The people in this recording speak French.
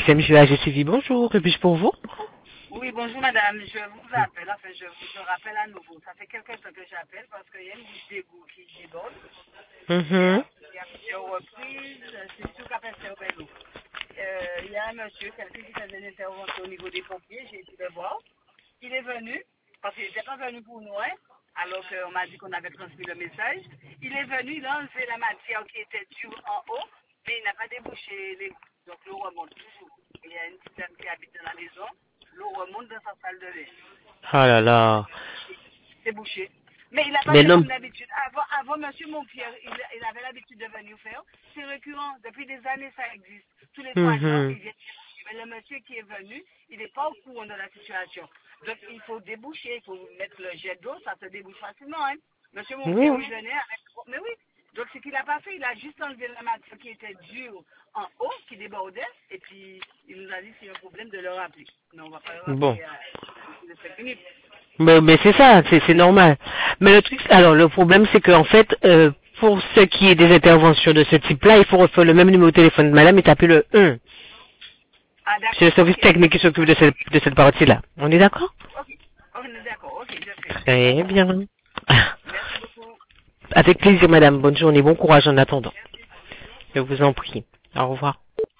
CMJA, j'ai suivi. Bonjour, que puis-je pour vous? Oui, bonjour madame, je vous appelle, enfin je vous rappelle à nouveau. Ça fait quelque temps que j'appelle parce qu'il y a une goutte d'égout qui déborde. Mhm. Il y a plusieurs reprises, c'est sûr qu'après c'est au vélo. Il y a un monsieur, quelqu'un qui faisait une intervention au niveau des pompiers, j'ai été le voir. Il est venu, parce qu'il n'était pas venu pour nous, hein, alors qu'on m'a dit qu'on avait transmis le message. Il est venu, il a enlevé la matière qui était dure en haut, mais il n'a pas débouché les gouttes. Donc l'eau remonte toujours. Il y a une petite dame qui habite dans la maison, l'eau remonte dans sa salle de bain. Oh là là. C'est bouché. Mais il n'a pas Mais fait non. comme d'habitude. Avant monsieur Montpierre, il avait l'habitude de venir faire. C'est récurrent. Depuis des années, ça existe. Tous les 3 ans, Mhm. il vient. Mais le monsieur qui est venu, il n'est pas au courant de la situation. Donc, il faut déboucher, il faut mettre le jet d'eau, ça se débouche facilement. Hein. Monsieur Oui, Montpierre, oui. il venait avec... Mais oui. Donc, ce qu'il a pas fait, il a juste enlevé la matière qui était dure en haut, qui débordait, et puis il nous a dit c'est un problème de le rappeler. Mais on va pas le Bon. rappeler de 5 minutes. Mais c'est ça, c'est normal. Mais le truc, alors le problème c'est qu'en fait, pour ce qui est des interventions de ce type-là, il faut refaire le même numéro de téléphone de madame et taper le 1. Ah, C'est le d'accord. service Ok. technique qui s'occupe de cette partie-là. On est d'accord? Ok, on est d'accord, ok, je fais. Très bien. Merci beaucoup. Avec plaisir, madame. Bonne journée, bon courage en attendant. Merci. Je vous en prie. Au revoir.